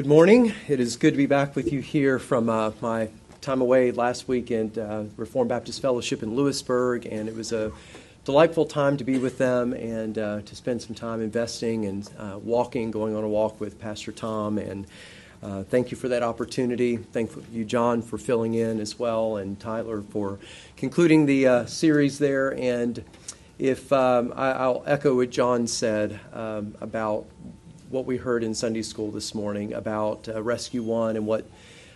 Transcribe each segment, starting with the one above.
Good morning. It is good to be back with you here from my time away last week at Reformed Baptist Fellowship in Lewisburg, and it was a delightful time to be with them and to spend some time investing and going on a walk with Pastor Tom, and thank you for that opportunity. Thank you, John, for filling in as well, and Tyler for concluding the series there. And if I'll echo what John said about what we heard in Sunday school this morning about Rescue One and what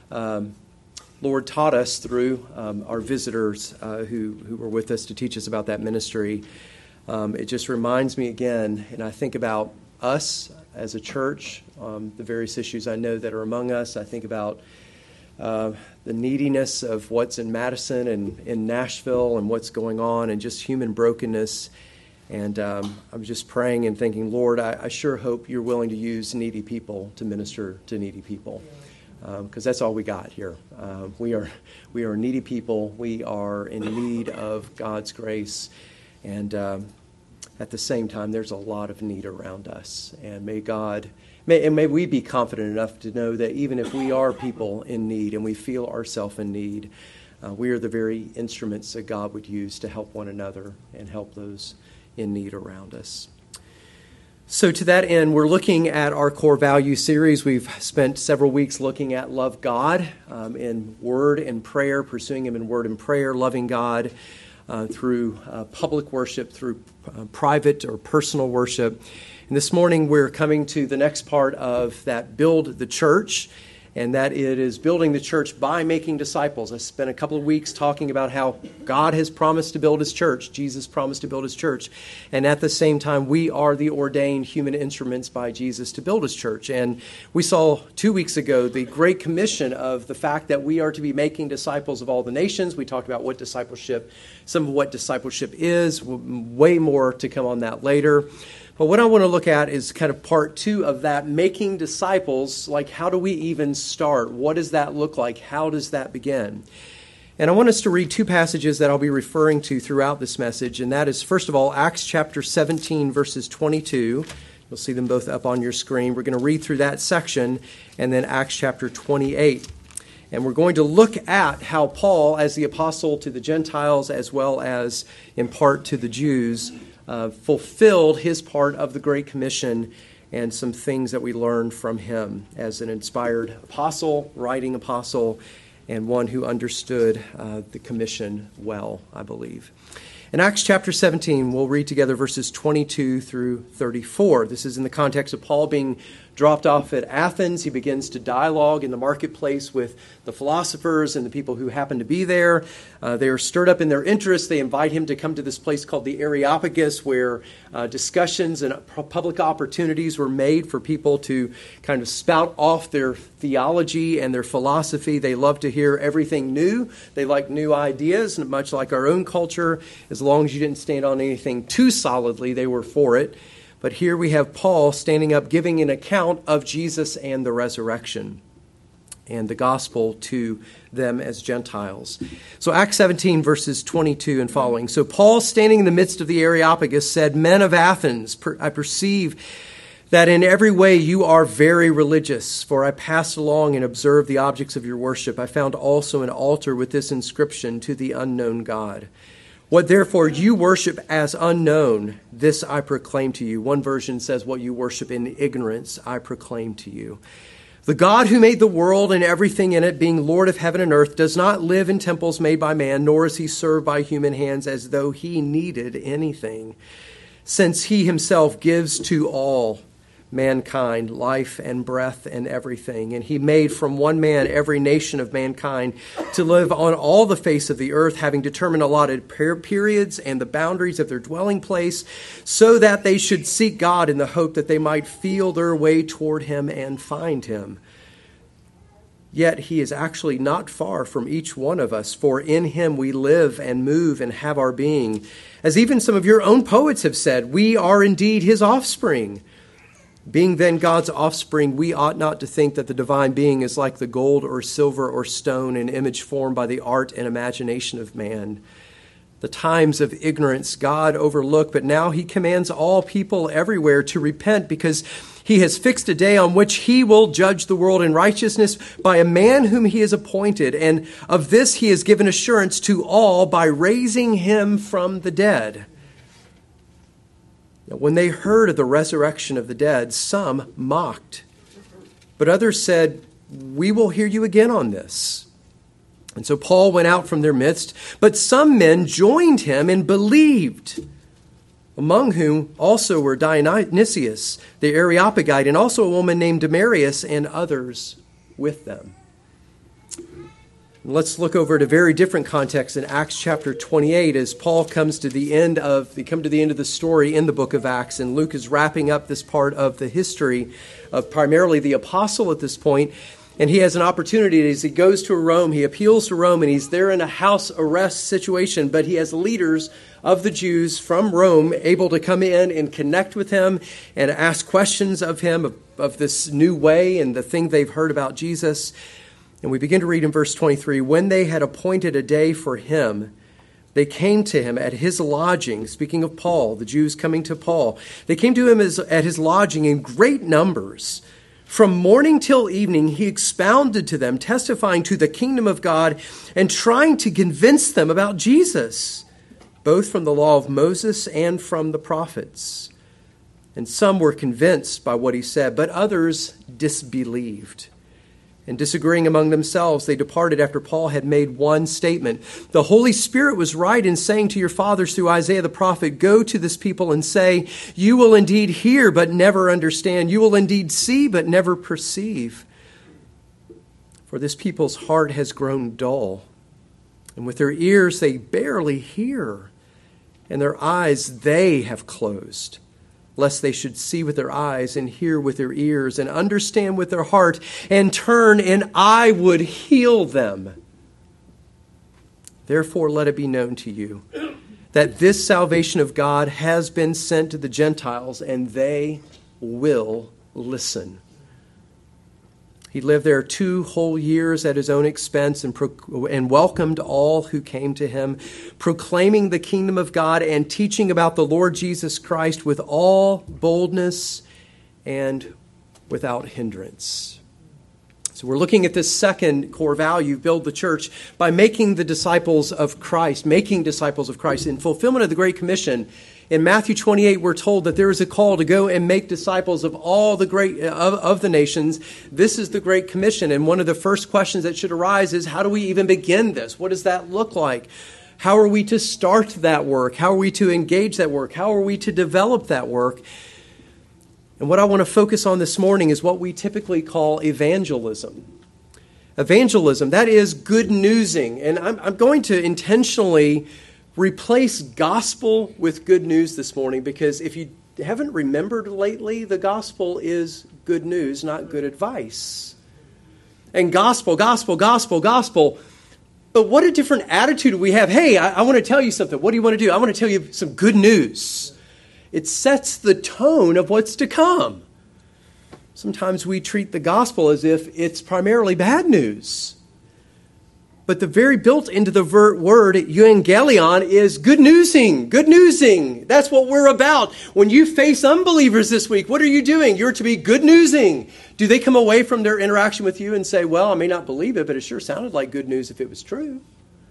Lord taught us through our visitors who were with us to teach us about that ministry. It just reminds me again, and I think about us as a church, the various issues I know that are among us. I think about the neediness of what's in Madison and in Nashville and what's going on and just human brokenness. And I'm just praying and thinking, Lord, I sure hope you're willing to use needy people to minister to needy people, because that's all we got here. We are needy people. We are in need of God's grace, and at the same time, there's a lot of need around us. And may we be confident enough to know that even if we are people in need and we feel ourselves in need, we are the very instruments that God would use to help one another and help those in need around us. So to that end, we're looking at our core value series. We've spent several weeks looking at love God in word and prayer, pursuing Him in word and prayer, loving God through public worship, through private or personal worship. And this morning we're coming to the next part of that build the church, and that it is building the church by making disciples. I spent a couple of weeks talking about how God has promised to build His church. Jesus promised to build His church. And at the same time, we are the ordained human instruments by Jesus to build His church. And we saw 2 weeks ago the great commission of the fact that we are to be making disciples of all the nations. We talked about some of what discipleship is, way more to come on that later. But what I want to look at is kind of part 2 of that, making disciples. Like, how do we even start? What does that look like? How does that begin? And I want us to read 2 passages that I'll be referring to throughout this message. And that is, first of all, Acts chapter 17, verses 22. You'll see them both up on your screen. We're going to read through that section, and then Acts chapter 28. And we're going to look at how Paul, as the apostle to the Gentiles, as well as in part to the Jews, fulfilled his part of the Great Commission and some things that we learned from him as an inspired apostle, writing apostle, and one who understood the commission well, I believe. In Acts chapter 17, we'll read together verses 22 through 34. This is in the context of Paul being dropped off at Athens. He begins to dialogue in the marketplace with the philosophers and the people who happen to be there. They are stirred up in their interest. They invite him to come to this place called the Areopagus, where discussions and public opportunities were made for people to kind of spout off their theology and their philosophy. They love to hear everything new. They like new ideas, much like our own culture. As long as you didn't stand on anything too solidly, they were for it. But here we have Paul standing up, giving an account of Jesus and the resurrection and the gospel to them as Gentiles. So Acts 17, verses 22 and following. So Paul, standing in the midst of the Areopagus, said, "Men of Athens, I perceive that in every way you are very religious, for I passed along and observed the objects of your worship. I found also an altar with this inscription, to the unknown God. What therefore you worship as unknown, this I proclaim to you." One version says, "What you worship in ignorance, I proclaim to you. The God who made the world and everything in it, being Lord of heaven and earth, does not live in temples made by man, nor is he served by human hands as though he needed anything, since he himself gives to all mankind life and breath and everything. And he made from one man every nation of mankind to live on all the face of the earth, having determined allotted periods and the boundaries of their dwelling place, so that they should seek God in the hope that they might feel their way toward him and find him. Yet he is actually not far from each one of us, for in him we live and move and have our being. As even some of your own poets have said, we are indeed his offspring. Being then God's offspring, we ought not to think that the divine being is like the gold or silver or stone, an image formed by the art and imagination of man. The times of ignorance God overlooked, but now he commands all people everywhere to repent, because He has fixed a day on which he will judge the world in righteousness by a man whom he has appointed. And of this he has given assurance to all by raising him from the dead. Now, when they heard of the resurrection of the dead, some mocked. But others said, "We will hear you again on this." And so Paul went out from their midst, but some men joined him and believed, among whom also were Dionysius the Areopagite, and also a woman named Damaris, and others with them. Let's look over at a very different context in Acts chapter 28 as Paul comes to the end of the story in the book of Acts, and Luke is wrapping up this part of the history of primarily the apostle at this point. And he has an opportunity as he goes to Rome, he appeals to Rome, and he's there in a house arrest situation, but he has leaders of the Jews from Rome able to come in and connect with him and ask questions of him of this new way and the thing they've heard about Jesus. And we begin to read in verse 23, "When they had appointed a day for him, they came to him at his lodging." Speaking of Paul, the Jews coming to Paul. They came to him at his lodging in great numbers. From morning till evening, he expounded to them, testifying to the kingdom of God and trying to convince them about Jesus, both from the law of Moses and from the prophets. And some were convinced by what he said, but others disbelieved. And disagreeing among themselves, they departed after Paul had made one statement. "The Holy Spirit was right in saying to your fathers through Isaiah the prophet, 'Go to this people and say, you will indeed hear but never understand. You will indeed see but never perceive. For this people's heart has grown dull, and with their ears they barely hear, and their eyes they have closed, lest they should see with their eyes and hear with their ears and understand with their heart and turn, and I would heal them. Therefore, let it be known to you that this salvation of God has been sent to the Gentiles, and they will listen.'" He lived there 2 whole years at his own expense and welcomed all who came to him, proclaiming the kingdom of God and teaching about the Lord Jesus Christ with all boldness and without hindrance. So we're looking at this second core value, build the church, by making disciples of Christ in fulfillment of the Great Commission. In Matthew 28, we're told that there is a call to go and make disciples of all of the nations. This is the Great Commission. And one of the first questions that should arise is, how do we even begin this? What does that look like? How are we to start that work? How are we to engage that work? How are we to develop that work? And what I want to focus on this morning is what we typically call evangelism. Evangelism, that is good newsing. And I'm going to intentionally replace gospel with good news this morning, because if you haven't remembered lately, the gospel is good news, not good advice. And gospel. But what a different attitude we have. Hey, I want to tell you something. What do you want to do? I want to tell you some good news. It sets the tone of what's to come. Sometimes we treat the gospel as if it's primarily bad news. But the very built into the word euangelion is good newsing. Good newsing. That's what we're about. When you face unbelievers this week, what are you doing? You're to be good newsing. Do they come away from their interaction with you and say, well, I may not believe it, but it sure sounded like good news if it was true?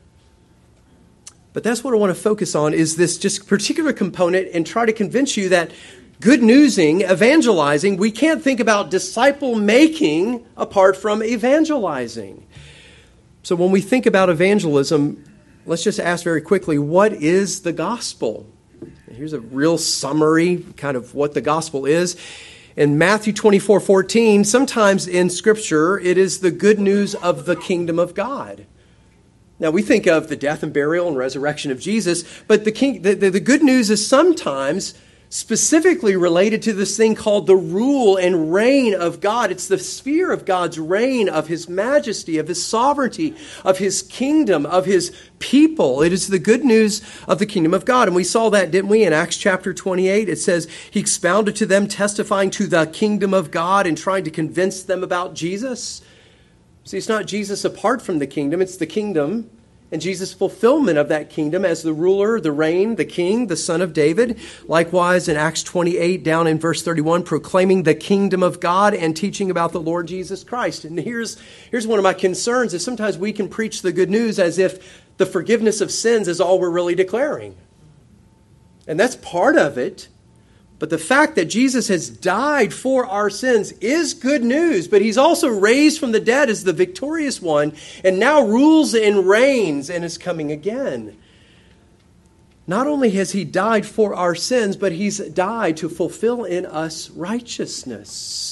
But that's what I want to focus on, is this just particular component, and try to convince you that good newsing, evangelizing, we can't think about disciple making apart from evangelizing. So when we think about evangelism, let's just ask very quickly, what is the gospel? Here's a real summary, kind of what the gospel is. In Matthew 24:14, sometimes in Scripture, it is the good news of the kingdom of God. Now, we think of the death and burial and resurrection of Jesus, but the good news is sometimes specifically related to this thing called the rule and reign of God. It's the sphere of God's reign, of his majesty, of his sovereignty, of his kingdom, of his people. It is the good news of the kingdom of God. And we saw that, didn't we? In Acts chapter 28, it says, he expounded to them, testifying to the kingdom of God and trying to convince them about Jesus. See, it's not Jesus apart from the kingdom, it's the kingdom and Jesus' fulfillment of that kingdom as the ruler, the reign, the king, the son of David. Likewise, in Acts 28, down in verse 31, proclaiming the kingdom of God and teaching about the Lord Jesus Christ. And here's one of my concerns, is sometimes we can preach the good news as if the forgiveness of sins is all we're really declaring. And that's part of it. But the fact that Jesus has died for our sins is good news, but he's also raised from the dead as the victorious one and now rules and reigns and is coming again. Not only has he died for our sins, but he's died to fulfill in us righteousness.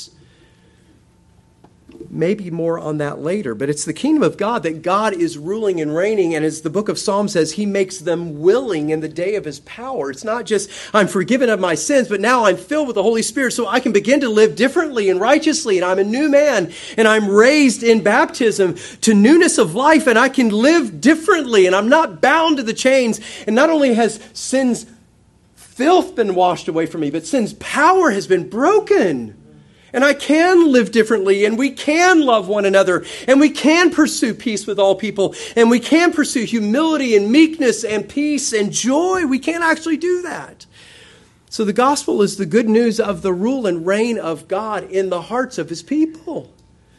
Maybe more on that later, but it's the kingdom of God that God is ruling and reigning, and as the book of Psalms says, he makes them willing in the day of his power. It's not just I'm forgiven of my sins, but now I'm filled with the Holy Spirit so I can begin to live differently and righteously, and I'm a new man, and I'm raised in baptism to newness of life, and I can live differently, and I'm not bound to the chains. And not only has sin's filth been washed away from me, but sin's power has been broken. And I can live differently, and we can love one another, and we can pursue peace with all people, and we can pursue humility and meekness and peace and joy. We can actually do that. So the gospel is the good news of the rule and reign of God in the hearts of his people.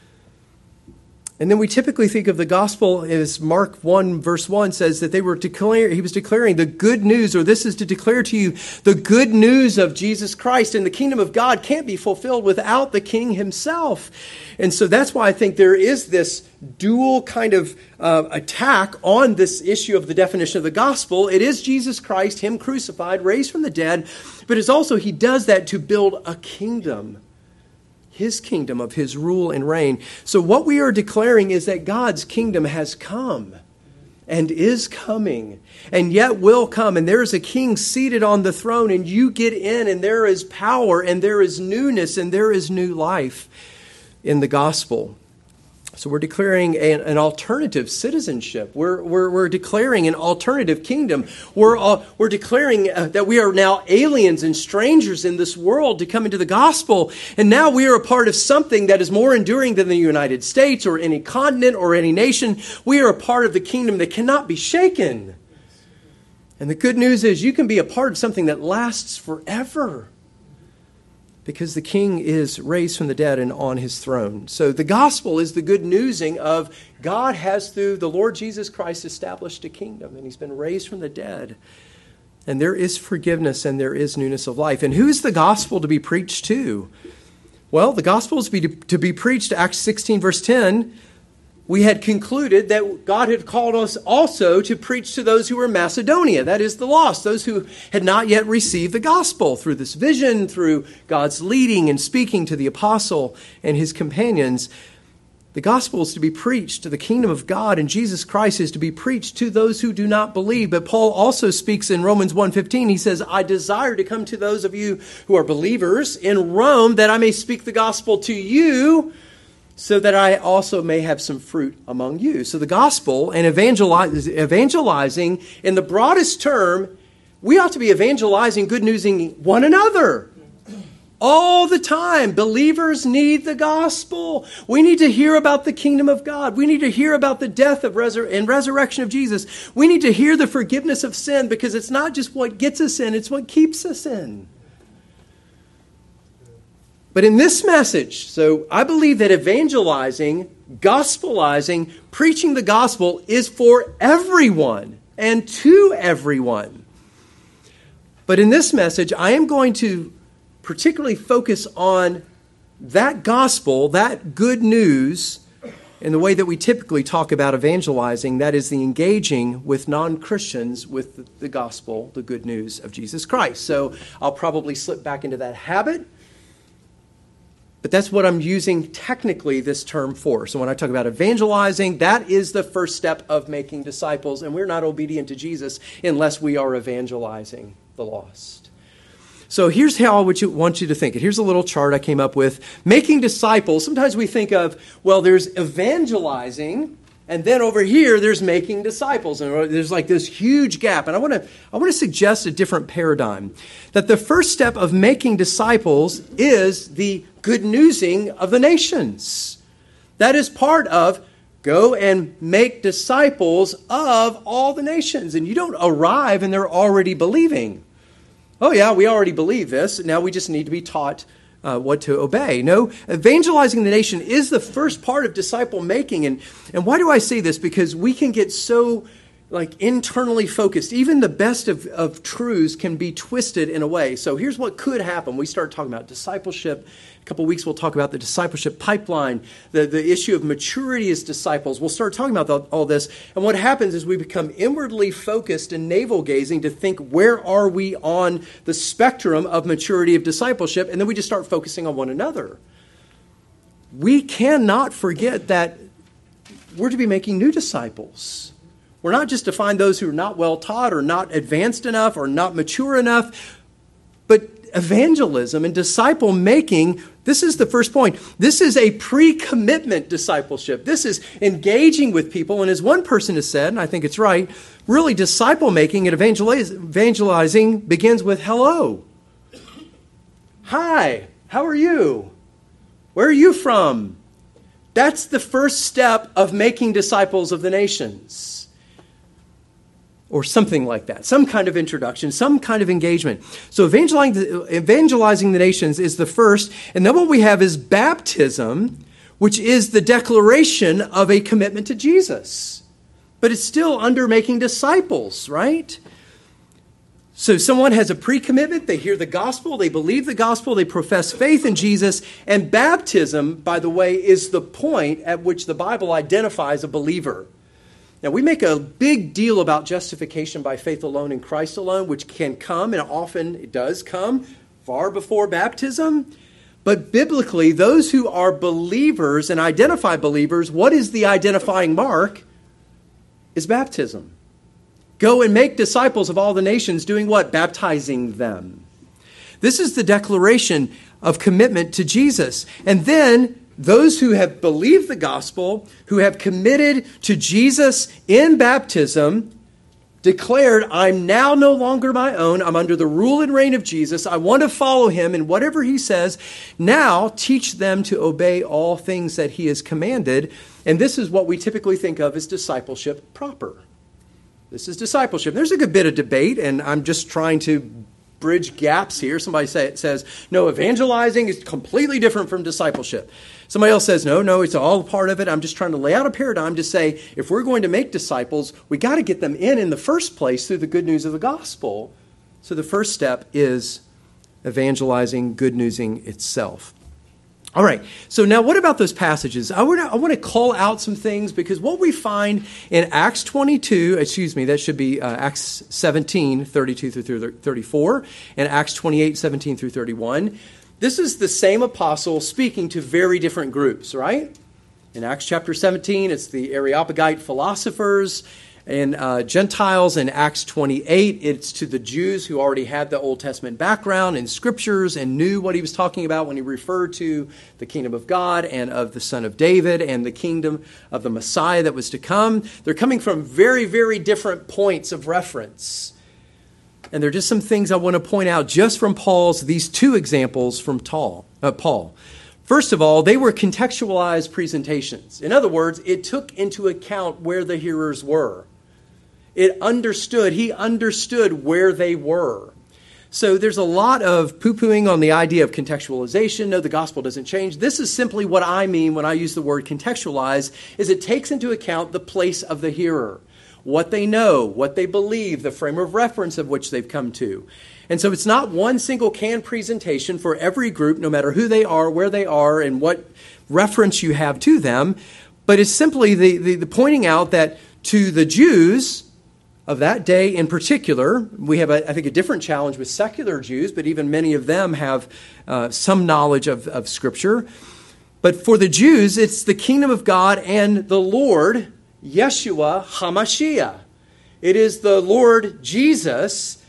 And then we typically think of the gospel as Mark 1 verse 1 says that he was declaring the good news, or this is to declare to you the good news of Jesus Christ. And the kingdom of God can't be fulfilled without the king himself. And so that's why I think there is this dual kind of attack on this issue of the definition of the gospel. It is Jesus Christ, him crucified, raised from the dead, but it's also he does that to build a kingdom. His kingdom of his rule and reign. So what we are declaring is that God's kingdom has come and is coming and yet will come. And there is a king seated on the throne, and you get in, and there is power and there is newness and there is new life in the gospel. So we're declaring an alternative citizenship. We're declaring an alternative kingdom. We're declaring that we are now aliens and strangers in this world to come into the gospel. And now we are a part of something that is more enduring than the United States or any continent or any nation. We are a part of the kingdom that cannot be shaken. And the good news is you can be a part of something that lasts forever, because the king is raised from the dead and on his throne. So the gospel is the good newsing of God has, through the Lord Jesus Christ, established a kingdom, and he's been raised from the dead. And there is forgiveness and there is newness of life. And who's the gospel to be preached to? Well, the gospel is to be preached, Acts 16, verse 10. We had concluded that God had called us also to preach to those who were in Macedonia, that is the lost, those who had not yet received the gospel through this vision, through God's leading and speaking to the apostle and his companions. The gospel is to be preached to the kingdom of God, and Jesus Christ is to be preached to those who do not believe. But Paul also speaks in Romans 1:15. He says, I desire to come to those of you who are believers in Rome, that I may speak the gospel to you, so that I also may have some fruit among you. So the gospel and evangelizing, in the broadest term, we ought to be evangelizing, good newsing one another. All the time, believers need the gospel. We need to hear about the kingdom of God. We need to hear about the death and resurrection of Jesus. We need to hear the forgiveness of sin, because it's not just what gets us in, it's what keeps us in. But in this message, so I believe that evangelizing, gospelizing, preaching the gospel is for everyone and to everyone. But in this message, I am going to particularly focus on that gospel, that good news, in the way that we typically talk about evangelizing, that is the engaging with non-Christians with the gospel, the good news of Jesus Christ. So I'll probably slip back into that habit. But that's what I'm using technically this term for. So when I talk about evangelizing, that is the first step of making disciples. And we're not obedient to Jesus unless we are evangelizing the lost. So here's how I would want you to think it. Here's a little chart I came up with. Making disciples, sometimes we think of, well, there's evangelizing, and then over here, there's making disciples. And there's like this huge gap. And I want to suggest a different paradigm. That the first step of making disciples is the good newsing of the nations. That is part of Go and make disciples of all the nations. And you don't arrive and they're already believing. Oh yeah, we already believe this. Now we just need to be taught what to obey. No, evangelizing the nation is the first part of disciple making. And why do I say this? Because we can get so internally focused. Even the best of truths can be twisted in a way. So here's what could happen. We start talking about discipleship. A couple of weeks we'll talk about the discipleship pipeline, the issue of maturity as disciples. We'll start talking about all this. And what happens is we become inwardly focused and navel-gazing to think, where are we on the spectrum of maturity of discipleship? And then we just start focusing on one another. We cannot forget that we're to be making new disciples. We're not just to find those who are not well taught or not advanced enough or not mature enough, but evangelism and disciple making, this is the first point. This is a pre-commitment discipleship. This is engaging with people. And as one person has said, and I think it's right, really disciple making and evangelizing begins with hello. Hi, how are you? Where are you from? That's the first step of making disciples of the nations. Or something like that, some kind of introduction, some kind of engagement. So evangelizing the nations is the first. And then what we have is baptism, which is the declaration of a commitment to Jesus. But it's still under making disciples, right? So someone has a pre-commitment, they hear the gospel, they believe the gospel, they profess faith in Jesus. And baptism, by the way, is the point at which the Bible identifies a believer. Now, we make a big deal about justification by faith alone in Christ alone, which can come, and often it does come, far before baptism. But biblically, those who are believers and identify believers, what is the identifying mark? Is baptism. Go and make disciples of all the nations, doing what? Baptizing them. This is the declaration of commitment to Jesus. And then those who have believed the gospel, who have committed to Jesus in baptism, declared, I'm now no longer my own. I'm under the rule and reign of Jesus. I want to follow him in whatever he says. Now teach them to obey all things that he has commanded. And this is what we typically think of as discipleship proper. This is discipleship. There's a good bit of debate, and I'm just trying to bridge gaps here. Somebody says, no, evangelizing is completely different from discipleship. Somebody else says, no, it's all part of it. I'm just trying to lay out a paradigm to say, if we're going to make disciples, we got to get them in the first place through the good news of the gospel. So the first step is evangelizing, good newsing itself. All right, so now what about those passages? I want to call out some things, because what we find in Acts 22, that should be Acts 17, 32 through 34, and Acts 28, 17 through 31. This is the same apostle speaking to very different groups, right? In Acts chapter 17, it's the Areopagite philosophers and Gentiles. In Acts 28, it's to the Jews who already had the Old Testament background and scriptures and knew what he was talking about when he referred to the kingdom of God and of the Son of David and the kingdom of the Messiah that was to come. They're coming from very, very different points of reference. And there are just some things I want to point out just from these two examples from Paul. First of all, they were contextualized presentations. In other words, it took into account where the hearers were. He understood where they were. So there's a lot of poo-pooing on the idea of contextualization. No, the gospel doesn't change. This is simply what I mean when I use the word contextualize, is it takes into account the place of the hearer, what they know, what they believe, the frame of reference of which they've come to. And so it's not one single canned presentation for every group, no matter who they are, where they are, and what reference you have to them, but it's simply the pointing out that to the Jews of that day in particular, we have, I think, a different challenge with secular Jews, but even many of them have some knowledge of Scripture. But for the Jews, it's the kingdom of God and the Lord, Yeshua HaMashiach. It is the Lord Jesus,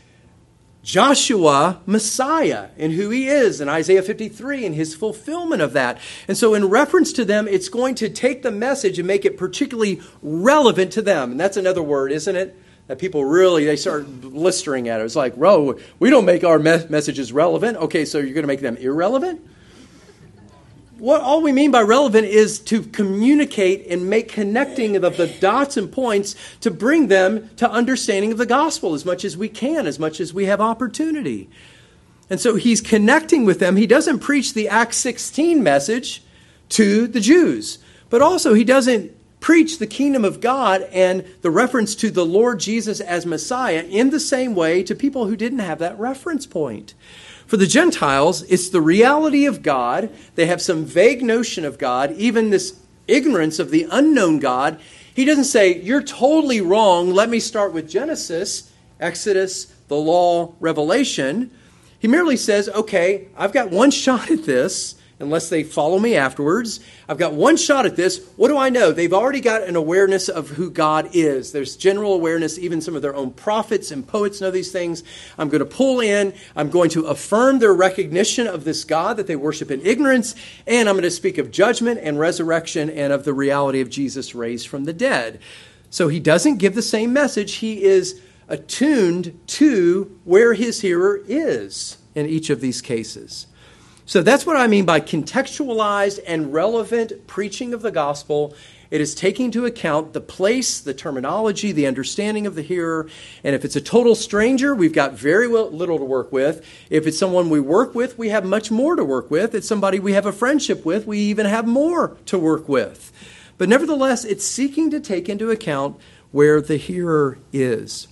Joshua, Messiah, and who he is in Isaiah 53 and his fulfillment of that. And so in reference to them, it's going to take the message and make it particularly relevant to them. And that's another word, isn't it? That people really, they start blistering at it. It's like, bro, we don't make our messages relevant. Okay, so you're going to make them irrelevant? what all we mean by relevant is to communicate and make connecting of the dots and points to bring them to understanding of the gospel as much as we can, as much as we have opportunity. And so he's connecting with them. He doesn't preach the Acts 16 message to the Jews, but also he doesn't preach the kingdom of God and the reference to the Lord Jesus as Messiah in the same way to people who didn't have that reference point. For the Gentiles, it's the reality of God. They have some vague notion of God, even this ignorance of the unknown God. He doesn't say, you're totally wrong. Let me start with Genesis, Exodus, the law, Revelation. He merely says, okay, I've got one shot at this, unless they follow me afterwards. I've got one shot at this. What do I know? They've already got an awareness of who God is. There's general awareness. Even some of their own prophets and poets know these things. I'm going to pull in. I'm going to affirm their recognition of this God that they worship in ignorance. And I'm going to speak of judgment and resurrection and of the reality of Jesus raised from the dead. So he doesn't give the same message. He is attuned to where his hearer is in each of these cases. So that's what I mean by contextualized and relevant preaching of the gospel. It is taking into account the place, the terminology, the understanding of the hearer. And if it's a total stranger, we've got very little to work with. If it's someone we work with, we have much more to work with. If it's somebody we have a friendship with, we even have more to work with. But nevertheless, it's seeking to take into account where the hearer is.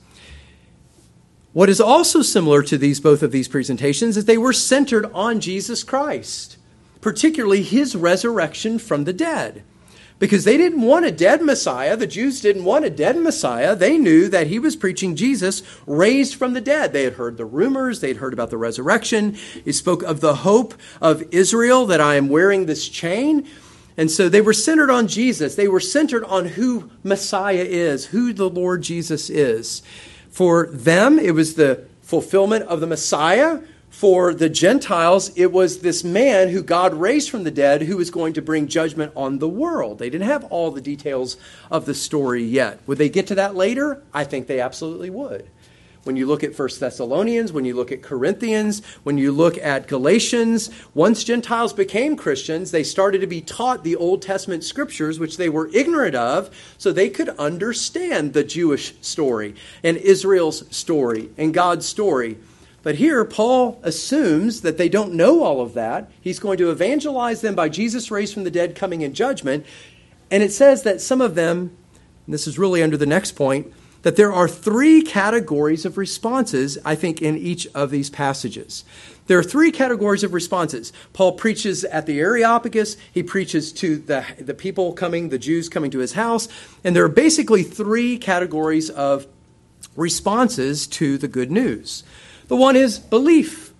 What is also similar to both of these presentations is they were centered on Jesus Christ, particularly his resurrection from the dead. Because they didn't want a dead Messiah. The Jews didn't want a dead Messiah. They knew that he was preaching Jesus raised from the dead. They had heard the rumors. They'd heard about the resurrection. He spoke of the hope of Israel, that I am wearing this chain. And so they were centered on Jesus. They were centered on who Messiah is, who the Lord Jesus is. For them, it was the fulfillment of the Messiah. For the Gentiles, it was this man who God raised from the dead who was going to bring judgment on the world. They didn't have all the details of the story yet. Would they get to that later? I think they absolutely would. When you look at 1 Thessalonians, when you look at Corinthians, when you look at Galatians, once Gentiles became Christians, they started to be taught the Old Testament scriptures, which they were ignorant of, so they could understand the Jewish story and Israel's story and God's story. But here, Paul assumes that they don't know all of that. He's going to evangelize them by Jesus raised from the dead coming in judgment. And it says that some of them, and this is really under the next point, that there are three categories of responses, I think, in each of these passages. There are three categories of responses. Paul preaches at the Areopagus. He preaches to the people coming, the Jews coming to his house. And there are basically three categories of responses to the good news. The one is belief.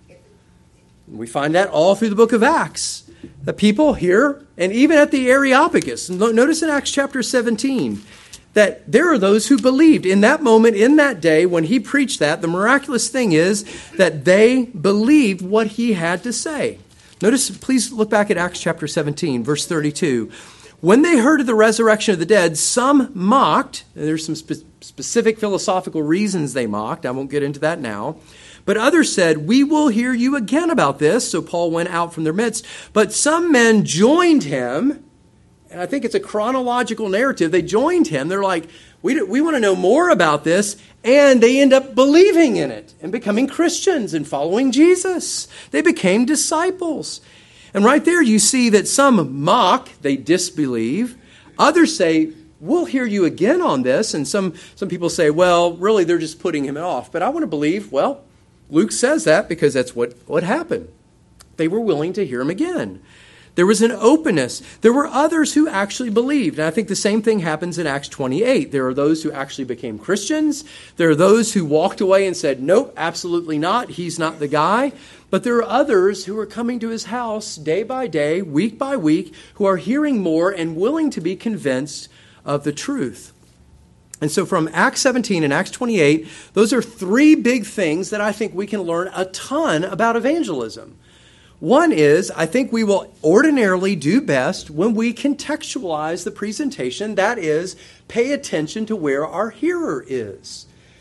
We find that all through the book of Acts. The people here, and even at the Areopagus, notice in Acts chapter 17, that there are those who believed. In that moment, in that day, when he preached that, the miraculous thing is that they believed what he had to say. Notice, please look back at Acts chapter 17, verse 32. When they heard of the resurrection of the dead, some mocked. And there's some specific philosophical reasons they mocked. I won't get into that now. But others said, we will hear you again about this. So Paul went out from their midst. But some men joined him. And I think it's a chronological narrative. They joined him. They're like, we want to know more about this. And they end up believing in it and becoming Christians and following Jesus. They became disciples. And right there you see that some mock, they disbelieve. Others say, we'll hear you again on this. And some people say, well, really, they're just putting him off. But I want to believe, well, Luke says that because that's what happened. They were willing to hear him again. There was an openness. There were others who actually believed. And I think the same thing happens in Acts 28. There are those who actually became Christians. There are those who walked away and said, nope, absolutely not. He's not the guy. But there are others who are coming to his house day by day, week by week, who are hearing more and willing to be convinced of the truth. And so from Acts 17 and Acts 28, those are three big things that I think we can learn a ton about evangelism. One is, I think we will ordinarily do best when we contextualize the presentation. That is, pay attention to where our hearer is.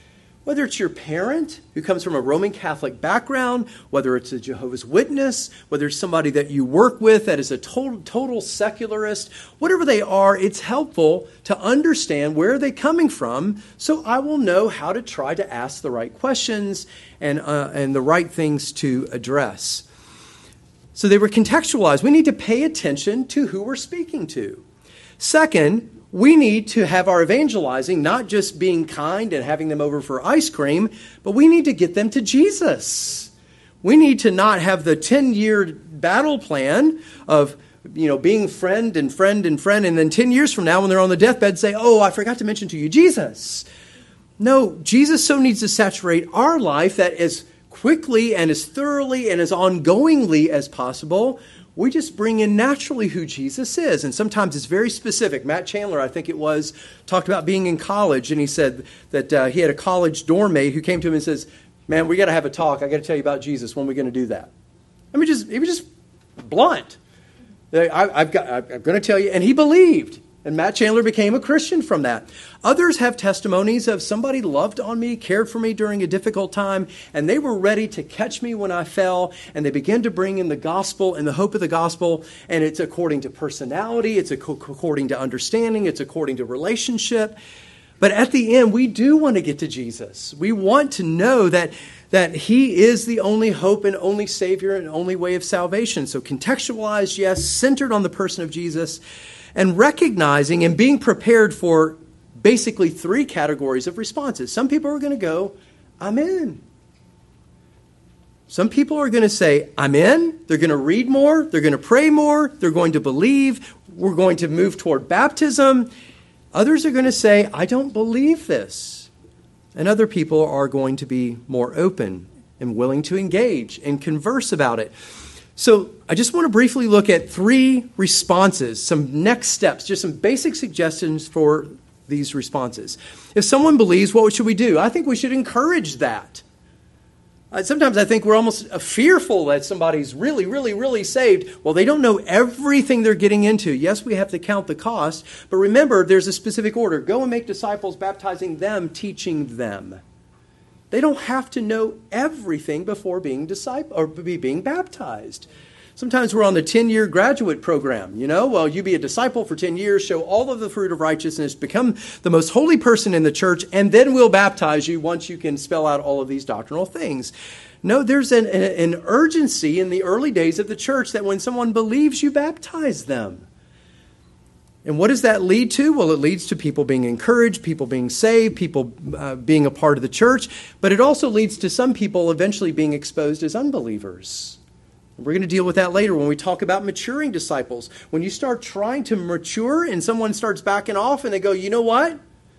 Whether it's your parent who comes from a Roman Catholic background, whether it's a Jehovah's Witness, whether it's somebody that you work with that is a total secularist, whatever they are, it's helpful to understand where they're coming from so I will know how to try to ask the right questions and the right things to address. So they were contextualized. We need to pay attention to who we're speaking to. Second, we need to have our evangelizing not just being kind and having them over for ice cream, but we need to get them to Jesus. We need to not have the 10-year battle plan of, being friend, and then 10 years from now when they're on the deathbed say, oh, I forgot to mention to you Jesus. No, Jesus so needs to saturate our life that as quickly and as thoroughly and as ongoingly as possible, we just bring in naturally who Jesus is. And sometimes it's very specific. Matt Chandler, I think it was, talked about being in college, and he said that he had a college dorm mate who came to him and says, man, we got to have a talk. I got to tell you about Jesus. When are we going to do that? He was just blunt. I'm going to tell you. And he believed. And Matt Chandler became a Christian from that. Others have testimonies of somebody loved on me, cared for me during a difficult time, and they were ready to catch me when I fell, and they began to bring in the gospel and the hope of the gospel, and it's according to personality, it's according to understanding, it's according to relationship. But at the end, we do want to get to Jesus. We want to know that he is the only hope and only Savior and only way of salvation. So contextualized, yes, centered on the person of Jesus, and recognizing and being prepared for basically 3 categories of responses. Some people are going to go, I'm in. Some people are going to say, I'm in. They're going to read more. They're going to pray more. They're going to believe. We're going to move toward baptism. Others are going to say, I don't believe this. And other people are going to be more open and willing to engage and converse about it. So I just want to briefly look at 3 responses, some next steps, just some basic suggestions for these responses. If someone believes, what should we do? I think we should encourage that. Sometimes I think we're almost fearful that somebody's really, really, really saved. Well, they don't know everything they're getting into. Yes, we have to count the cost, but remember, there's a specific order. Go and make disciples, baptizing them, teaching them. They don't have to know everything before being being baptized. Sometimes we're on the 10-year graduate program. Well, you be a disciple for 10 years, show all of the fruit of righteousness, become the most holy person in the church, and then we'll baptize you once you can spell out all of these doctrinal things. No, there's an urgency in the early days of the church that when someone believes, you baptize them. And what does that lead to? Well, it leads to people being encouraged, people being saved, people being a part of the church. But it also leads to some people eventually being exposed as unbelievers. We're going to deal with that later when we talk about maturing disciples. When you start trying to mature and someone starts backing off and they go, you know what?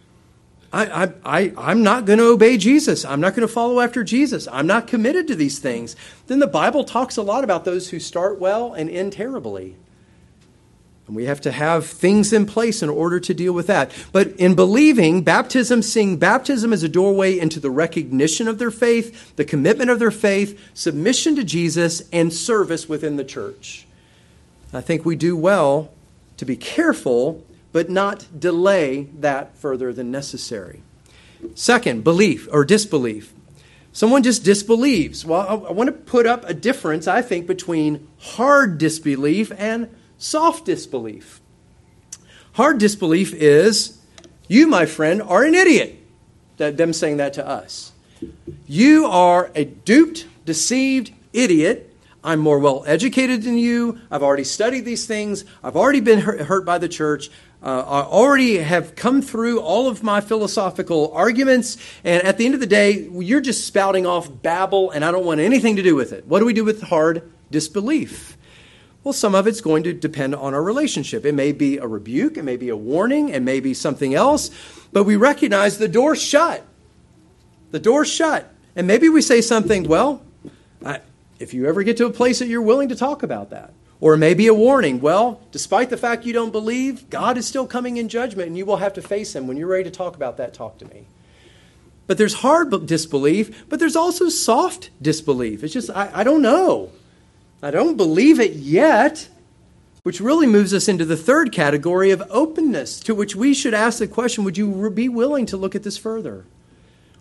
I'm not going to obey Jesus. I'm not going to follow after Jesus. I'm not committed to these things. Then the Bible talks a lot about those who start well and end terribly. And we have to have things in place in order to deal with that. But in believing, seeing baptism as a doorway into the recognition of their faith, the commitment of their faith, submission to Jesus, and service within the church. I think we do well to be careful, but not delay that further than necessary. Second, belief or disbelief. Someone just disbelieves. Well, I want to put up a difference, I think, between hard disbelief and soft disbelief. Hard disbelief is, you, my friend, are an idiot. Them saying that to us. You are a duped, deceived idiot. I'm more well educated than you. I've already studied these things. I've already been hurt by the church. I already have come through all of my philosophical arguments. And at the end of the day, you're just spouting off babble, and I don't want anything to do with it. What do we do with hard disbelief? Well, some of it's going to depend on our relationship. It may be a rebuke, it may be a warning, it may be something else, but we recognize the door's shut. The door's shut. And maybe we say something, well, if you ever get to a place that you're willing to talk about that. Or it may be a warning, well, despite the fact you don't believe, God is still coming in judgment and you will have to face him. When you're ready to talk about that, talk to me. But there's hard disbelief, but there's also soft disbelief. It's just, I don't know. I don't believe it yet, which really moves us into the third category of openness, to which we should ask the question, would you be willing to look at this further?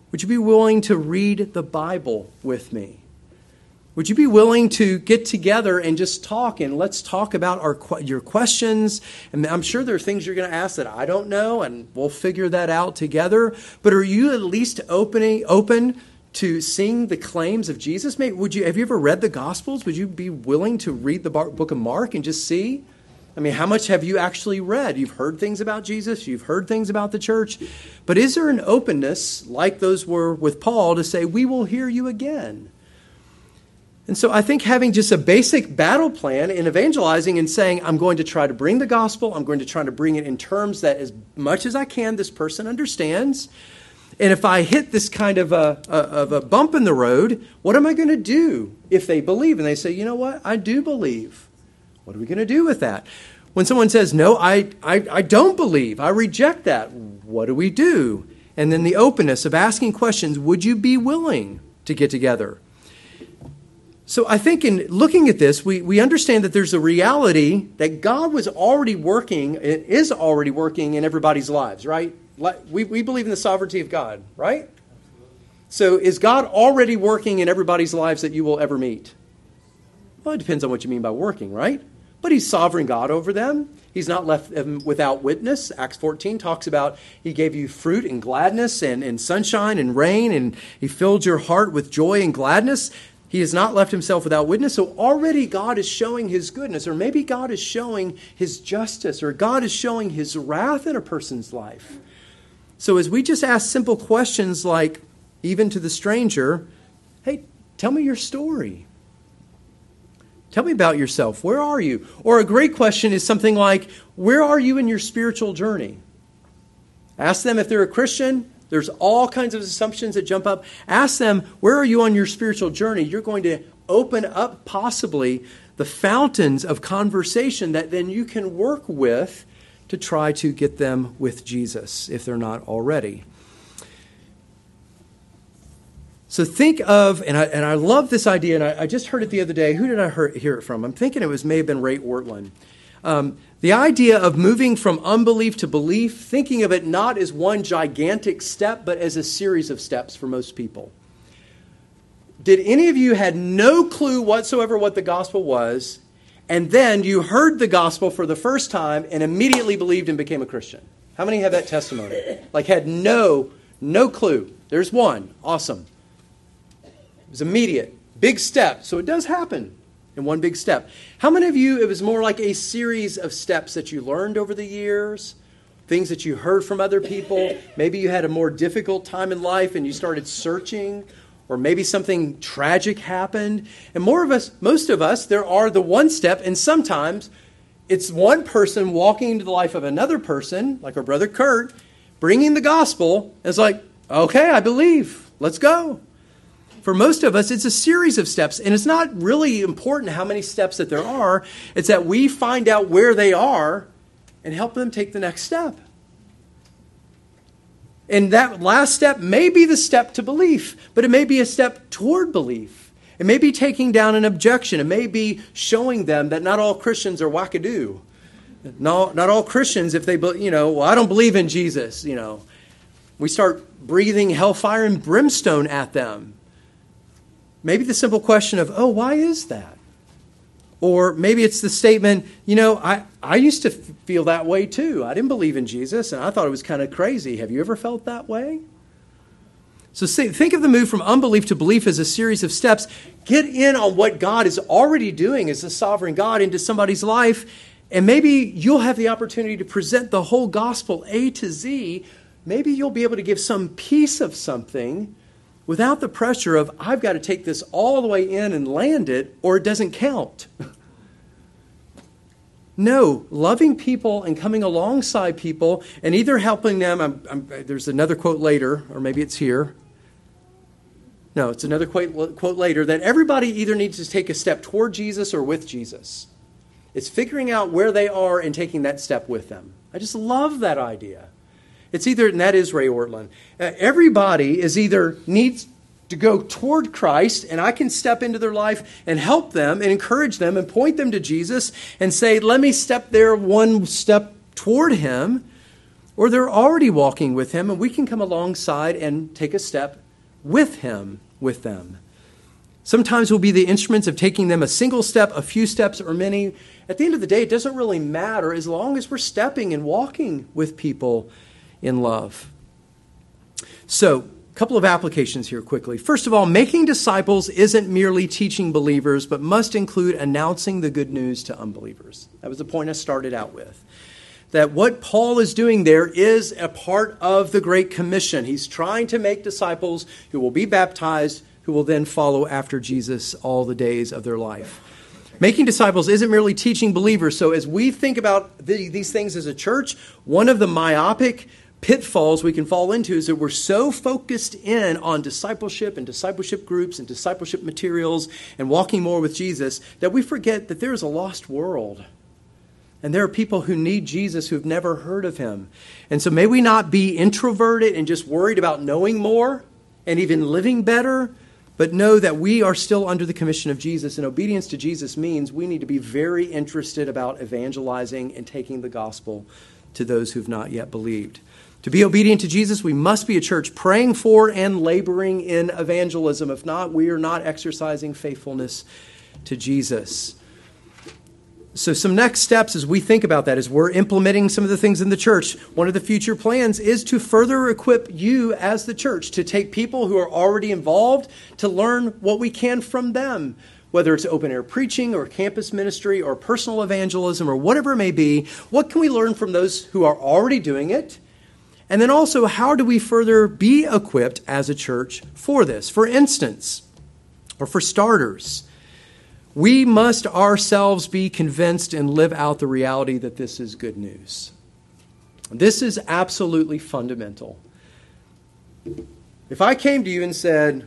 Would you be willing to read the Bible with me? Would you be willing to get together and just talk, and let's talk about your questions? And I'm sure there are things you're going to ask that I don't know, and we'll figure that out together. But are you at least open to seeing the claims of Jesus? Have you ever read the Gospels? Would you be willing to read the book of Mark and just see? I mean, how much have you actually read? You've heard things about Jesus. You've heard things about the church. But is there an openness, like those were with Paul, to say, we will hear you again? And so I think having just a basic battle plan in evangelizing and saying, I'm going to try to bring the gospel, I'm going to try to bring it in terms that as much as I can this person understands. And if I hit this kind of a bump in the road, what am I going to do if they believe? And they say, you know what, I do believe. What are we going to do with that? When someone says, no, I don't believe, I reject that, what do we do? And then the openness of asking questions, would you be willing to get together? So I think in looking at this, we understand that there's a reality that God was already working, it is already working in everybody's lives, right? We believe in the sovereignty of God, right? So is God already working in everybody's lives that you will ever meet? Well, it depends on what you mean by working, right? But he's sovereign God over them. He's not left them without witness. Acts 14 talks about he gave you fruit and gladness and sunshine and rain, and he filled your heart with joy and gladness. He has not left himself without witness. So already God is showing his goodness, or maybe God is showing his justice, or God is showing his wrath in a person's life. So as we just ask simple questions like, even to the stranger, hey, tell me your story. Tell me about yourself. Where are you? Or a great question is something like, where are you in your spiritual journey? Ask them if they're a Christian. There's all kinds of assumptions that jump up. Ask them, where are you on your spiritual journey? You're going to open up possibly the fountains of conversation that then you can work with to try to get them with Jesus if they're not already. So think of, and I love this idea, and I just heard it the other day. Who did I hear it from? I'm thinking it may have been Ray Ortlund. The idea of moving from unbelief to belief, thinking of it not as one gigantic step, but as a series of steps for most people. Did any of you had no clue whatsoever what the gospel was, and then you heard the gospel for the first time and immediately believed and became a Christian? How many have that testimony? Like had no clue. There's one. Awesome. It was immediate. Big step. So it does happen in one big step. How many of you, it was more like a series of steps that you learned over the years, things that you heard from other people? Maybe you had a more difficult time in life and you started searching, or maybe something tragic happened. And most of us, there are the one step, and sometimes it's one person walking into the life of another person, like our brother Kurt, bringing the gospel. And it's like, okay, I believe. Let's go. For most of us, it's a series of steps, and it's not really important how many steps that there are. It's that we find out where they are and help them take the next step. And that last step may be the step to belief, but it may be a step toward belief. It may be taking down an objection. It may be showing them that not all Christians are wackadoo. Not all Christians, if they, well, I don't believe in Jesus, We start breathing hellfire and brimstone at them. Maybe the simple question of, why is that? Or maybe it's the statement, I used to feel that way too. I didn't believe in Jesus, and I thought it was kind of crazy. Have you ever felt that way? So think of the move from unbelief to belief as a series of steps. Get in on what God is already doing as a sovereign God into somebody's life, and maybe you'll have the opportunity to present the whole gospel A to Z. Maybe you'll be able to give some piece of something without the pressure of, I've got to take this all the way in and land it, or it doesn't count. No, loving people and coming alongside people and either helping them, there's another quote later, or maybe it's here. No, it's another quote later, that everybody either needs to take a step toward Jesus or with Jesus. It's figuring out where they are and taking that step with them. I just love that idea. It's either, and that is Ray Ortlund, everybody needs to go toward Christ, and I can step into their life and help them and encourage them and point them to Jesus and say, let me step there one step toward him. or they're already walking with him, and we can come alongside and take a step with him, with them. Sometimes we'll be the instruments of taking them a single step, a few steps, or many. At the end of the day, it doesn't really matter as long as we're stepping and walking with people in love. So, a couple of applications here quickly. First of all, making disciples isn't merely teaching believers, but must include announcing the good news to unbelievers. That was the point I started out with. That what Paul is doing there is a part of the Great Commission. He's trying to make disciples who will be baptized, who will then follow after Jesus all the days of their life. Making disciples isn't merely teaching believers. So as we think about these things as a church, one of the myopic pitfalls we can fall into is that we're so focused in on discipleship and discipleship groups and discipleship materials and walking more with Jesus that we forget that there is a lost world. And there are people who need Jesus who've never heard of him. And so may we not be introverted and just worried about knowing more and even living better, but know that we are still under the commission of Jesus. And obedience to Jesus means we need to be very interested about evangelizing and taking the gospel to those who've not yet believed. To be obedient to Jesus, we must be a church praying for and laboring in evangelism. If not, we are not exercising faithfulness to Jesus. So some next steps as we think about that, as we're implementing some of the things in the church, one of the future plans is to further equip you as the church to take people who are already involved to learn what we can from them, whether it's open air preaching or campus ministry or personal evangelism or whatever it may be. What can we learn from those who are already doing it? And then also, how do we further be equipped as a church for this? For instance, or for starters, we must ourselves be convinced and live out the reality that this is good news. This is absolutely fundamental. If I came to you and said,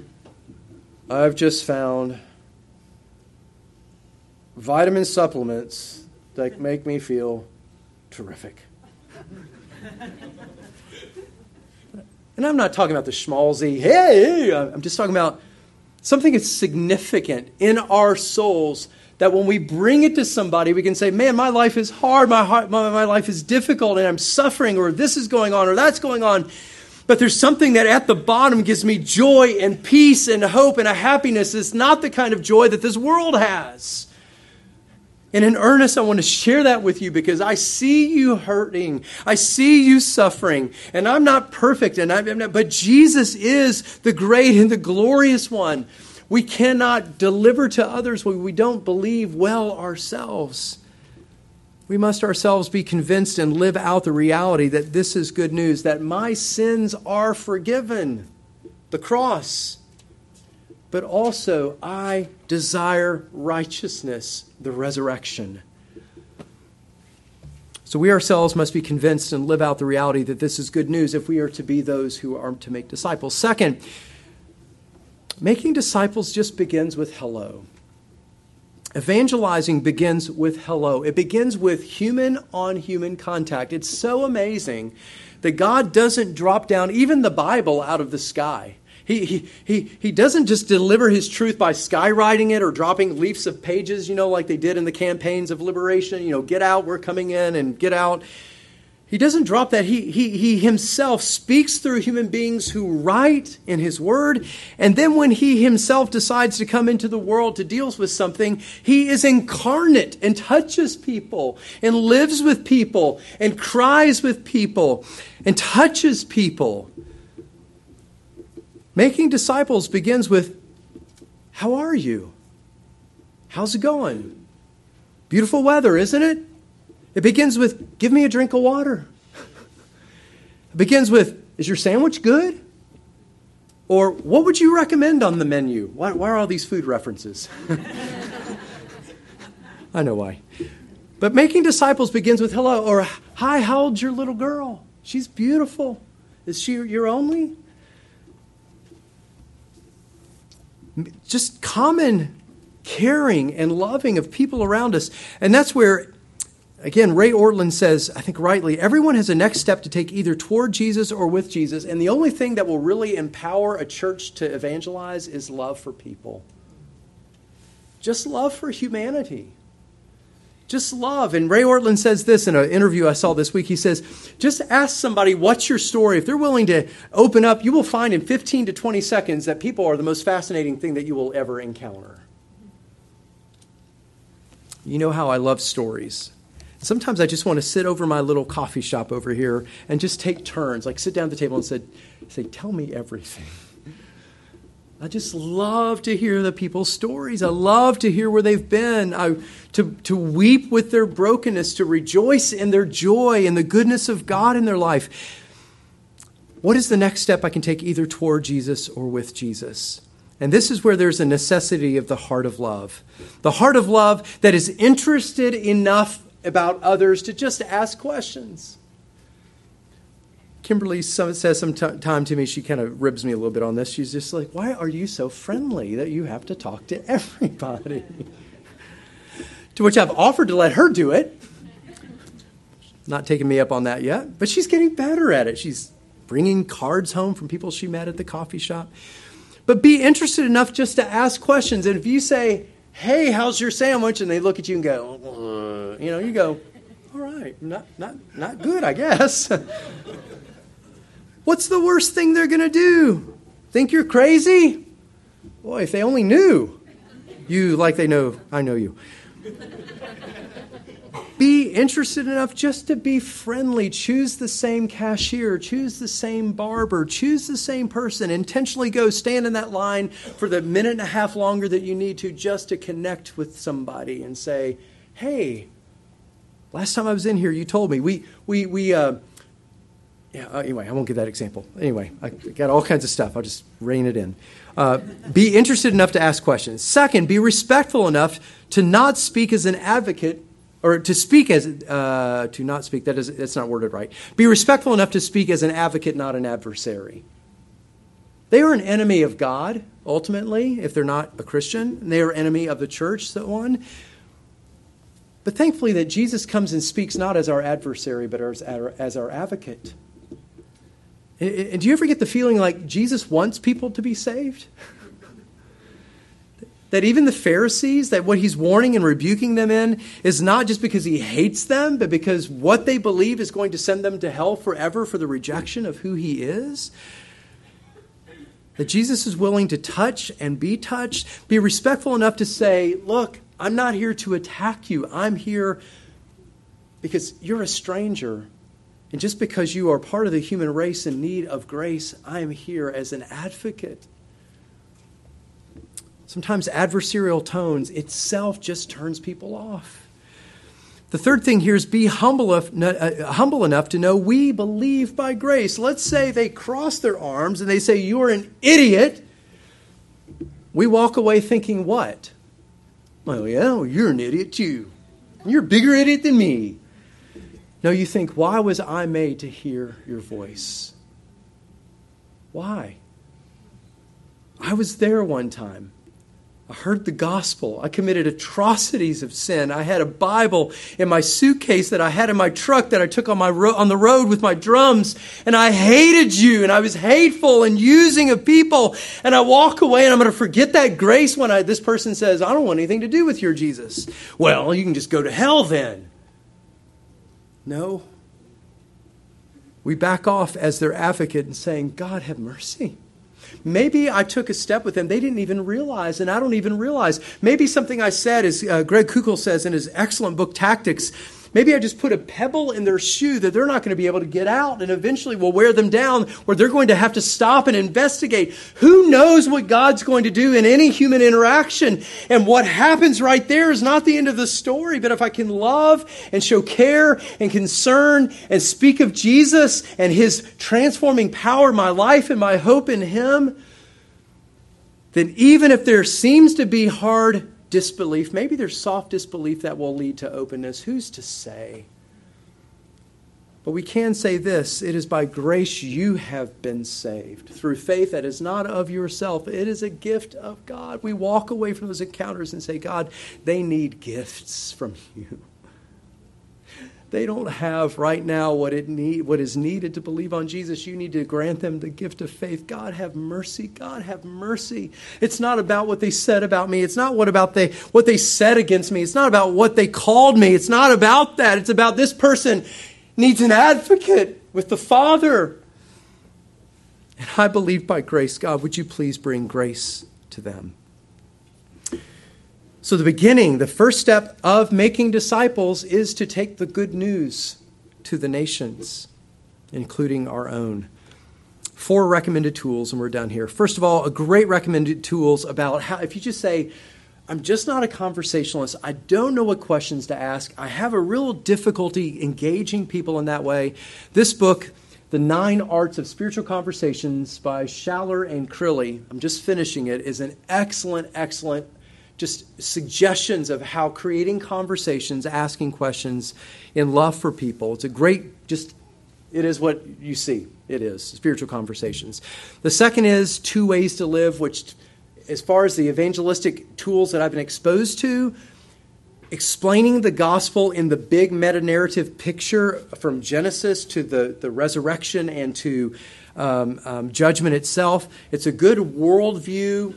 I've just found vitamin supplements that make me feel terrific. And I'm not talking about the schmaltzy, hey, I'm just talking about something that's significant in our souls that when we bring it to somebody, we can say, man, my life is hard, my life is difficult, and I'm suffering, or this is going on, or that's going on. But there's something that at the bottom gives me joy and peace and hope and a happiness. It's not the kind of joy that this world has. And in earnest, I want to share that with you because I see you hurting. I see you suffering. And I'm not perfect, but Jesus is the great and the glorious one. We cannot deliver to others what we don't believe well ourselves. We must ourselves be convinced and live out the reality that this is good news, that my sins are forgiven, the cross. But also, I desire righteousness, the resurrection. So we ourselves must be convinced and live out the reality that this is good news if we are to be those who are to make disciples. Second, making disciples just begins with hello. Evangelizing begins with hello. It begins with human-on-human contact. It's so amazing that God doesn't drop down even the Bible out of the sky. He doesn't just deliver his truth by skywriting it or dropping leaves of pages, like they did in the campaigns of liberation, get out, we're coming in, and get out. He doesn't drop that. He himself speaks through human beings who write in his word. And then when he himself decides to come into the world to deal with something, he is incarnate and touches people and lives with people and cries with people and touches people. Making disciples begins with, how are you? How's it going? Beautiful weather, isn't it? It begins with, give me a drink of water. It begins with, is your sandwich good? Or what would you recommend on the menu? Why are all these food references? I know why. But making disciples begins with hello. Or, hi, how old's your little girl? She's beautiful. Is she your only? Just common caring and loving of people around us. And that's where, again, Ray Ortlund says, I think rightly, everyone has a next step to take either toward Jesus or with Jesus. And the only thing that will really empower a church to evangelize is love for people. Just love for humanity. Just love. And Ray Ortlund says this in an interview I saw this week. He says, just ask somebody, what's your story? If they're willing to open up, you will find in 15 to 20 seconds that people are the most fascinating thing that you will ever encounter. You know how I love stories. Sometimes I just want to sit over my little coffee shop over here and just take turns, like sit down at the table and say, tell me everything. I just love to hear the people's stories. I love to hear where they've been, to weep with their brokenness, to rejoice in their joy and the goodness of God in their life. What is the next step I can take either toward Jesus or with Jesus? And this is where there's a necessity of the heart of love. The heart of love that is interested enough about others to just ask questions. Kimberly says some time to me, she kind of ribs me a little bit on this. She's just like, why are you so friendly that you have to talk to everybody? To which I've offered to let her do it. Not taking me up on that yet, but she's getting better at it. She's bringing cards home from people she met at the coffee shop. But be interested enough just to ask questions. And if you say, hey, how's your sandwich? And they look at you and go, you go, all right, not good, I guess. What's the worst thing they're going to do? Think you're crazy? Boy, if they only knew you like they know I know you. Be interested enough just to be friendly. Choose the same cashier. Choose the same barber. Choose the same person. Intentionally go stand in that line for the minute and a half longer that you need to just to connect with somebody and say, hey, last time I was in here, you told me. Anyway, I won't give that example. Anyway, I got all kinds of stuff. I'll just rein it in. Be interested enough to ask questions. Second, be respectful enough to not speak as an advocate, or to speak as, to not speak, that's not worded right. Be respectful enough to speak as an advocate, not an adversary. They are an enemy of God, ultimately, if they're not a Christian. And they are enemy of the church, so on. But thankfully that Jesus comes and speaks not as our adversary, but as our advocate. And do you ever get the feeling like Jesus wants people to be saved? That even the Pharisees, that what he's warning and rebuking them in is not just because he hates them, but because what they believe is going to send them to hell forever for the rejection of who he is. That Jesus is willing to touch and be touched, be respectful enough to say, look, I'm not here to attack you. I'm here because you're a stranger. And just because you are part of the human race in need of grace, I am here as an advocate. Sometimes adversarial tones itself just turns people off. The third thing here is be humble enough to know we believe by grace. Let's say they cross their arms and they say, you're an idiot. We walk away thinking what? Well, yeah, you're an idiot too. You're a bigger idiot than me. No, you think, why was I made to hear your voice? Why? I was there one time. I heard the gospel. I committed atrocities of sin. I had a Bible in my suitcase that I had in my truck that I took on the road with my drums. And I hated you. And I was hateful and using of people. And I walk away and I'm going to forget that grace when this person says, I don't want anything to do with your Jesus. Well, you can just go to hell then. No. We back off as their advocate and saying, God, have mercy. Maybe I took a step with them they didn't even realize, and I don't even realize. Maybe something I said, as Greg Kuchel says in his excellent book, Tactics, maybe I just put a pebble in their shoe that they're not going to be able to get out and eventually will wear them down where they're going to have to stop and investigate. Who knows what God's going to do in any human interaction? And what happens right there is not the end of the story, but if I can love and show care and concern and speak of Jesus and his transforming power, my life and my hope in him, then even if there seems to be hard disbelief, maybe there's soft disbelief that will lead to openness. Who's to say? But we can say this: it is by grace you have been saved through faith that is not of yourself. It is a gift of God. We walk away from those encounters and say, God, they need gifts from you. They don't have right now what is needed to believe on Jesus. You need to grant them the gift of faith. God have mercy. God have mercy. It's not about what they said about me. It's not what they said against me. It's not about what they called me. It's not about that. It's about this person needs an advocate with the Father. And I believe by grace, God, would you please bring grace to them? So the first step of making disciples is to take the good news to the nations, including our own. 4 recommended tools, and we're done here. First of all, a great recommended tools about how, if you just say, I'm just not a conversationalist, I don't know what questions to ask, I have a real difficulty engaging people in that way. This book, The 9 Arts of Spiritual Conversations by Schaller and Crilly, I'm just finishing it, is an excellent just suggestions of how creating conversations, asking questions in love for people. It's a great, it is what you see. It is, spiritual conversations. The second is 2 Ways to Live, which as far as the evangelistic tools that I've been exposed to, explaining the gospel in the big meta-narrative picture from Genesis to the resurrection and to judgment itself. It's a good worldview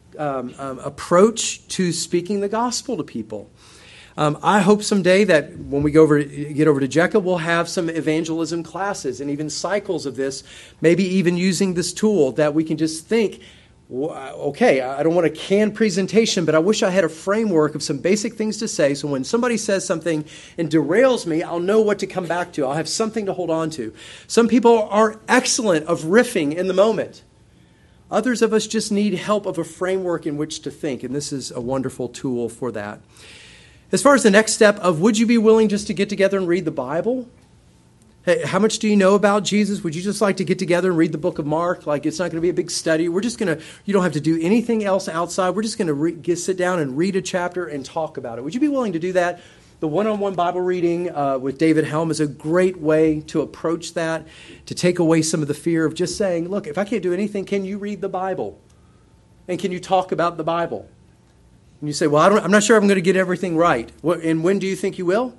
approach to speaking the gospel to people. I hope someday that when we get over to JECA, we'll have some evangelism classes and even cycles of this, maybe even using this tool that we can just think, okay, I don't want a canned presentation, but I wish I had a framework of some basic things to say, so when somebody says something and derails me, I'll know what to come back to. I'll have something to hold on to. Some people are excellent of riffing in the moment. Others of us just need help of a framework in which to think, and this is a wonderful tool for that. As far as the next step of would you be willing just to get together and read the Bible? Hey, how much do you know about Jesus? Would you just like to get together and read the book of Mark? Like, it's not going to be a big study. You don't have to do anything else outside. We're just going to sit down and read a chapter and talk about it. Would you be willing to do that? The one-on-one Bible reading with David Helm is a great way to approach that, to take away some of the fear of just saying, look, if I can't do anything, can you read the Bible? And can you talk about the Bible? And you say, well, I'm not sure I'm going to get everything right. And when do you think you will?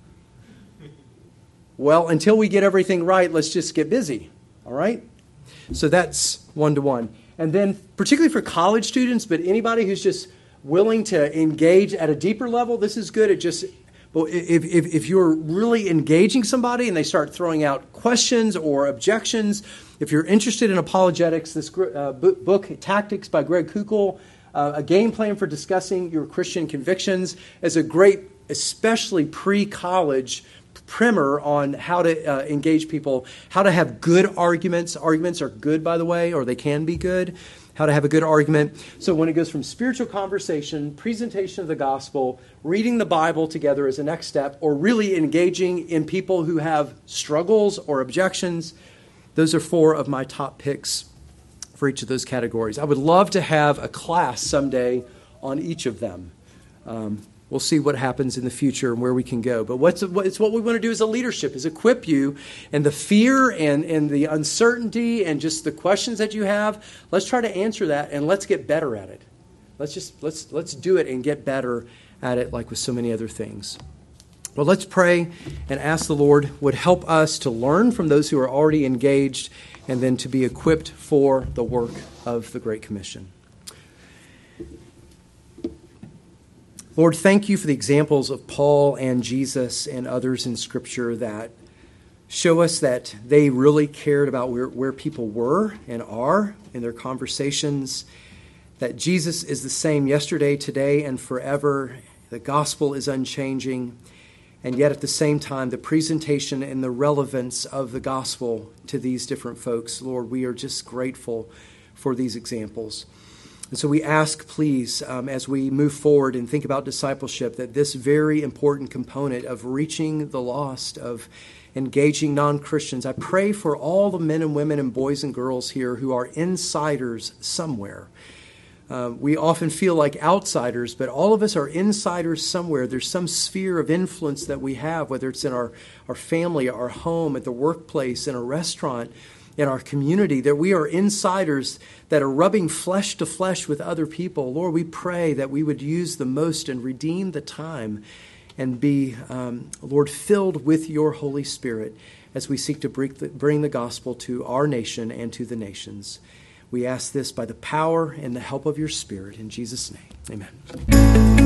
Well, until we get everything right, let's just get busy, all right? So that's 1-to-1. And then particularly for college students, but anybody who's just willing to engage at a deeper level, this is good. If you're really engaging somebody and they start throwing out questions or objections, if you're interested in apologetics, this book, Tactics by Greg Koukl, a game plan for discussing your Christian convictions, is a great, especially pre-college primer on how to engage people, how to have good arguments. Arguments are good, by the way, or they can be good. How to have a good argument. So when it goes from spiritual conversation, presentation of the gospel, reading the Bible together as a next step, or really engaging in people who have struggles or objections, those are 4 of my top picks for each of those categories. I would love to have a class someday on each of them. We'll see what happens in the future and where we can go. But it's what we want to do as a leadership, is equip you, and the fear and the uncertainty and just the questions that you have, let's try to answer that and let's get better at it. Let's do it and get better at it, like with so many other things. Well, let's pray and ask the Lord would help us to learn from those who are already engaged and then to be equipped for the work of the Great Commission. Lord, thank you for the examples of Paul and Jesus and others in Scripture that show us that they really cared about where people were and are in their conversations, that Jesus is the same yesterday, today, and forever. The gospel is unchanging, and yet at the same time, the presentation and the relevance of the gospel to these different folks, Lord, we are just grateful for these examples. And so we ask, please, as we move forward and think about discipleship, that this very important component of reaching the lost, of engaging non-Christians, I pray for all the men and women and boys and girls here who are insiders somewhere. We often feel like outsiders, but all of us are insiders somewhere. There's some sphere of influence that we have, whether it's in our family, our home, at the workplace, in a restaurant, in our community, that we are insiders that are rubbing flesh to flesh with other people. Lord, we pray that we would use the most and redeem the time and be, Lord, filled with your Holy Spirit as we seek to bring the gospel to our nation and to the nations. We ask this by the power and the help of your Spirit. In Jesus' name, amen.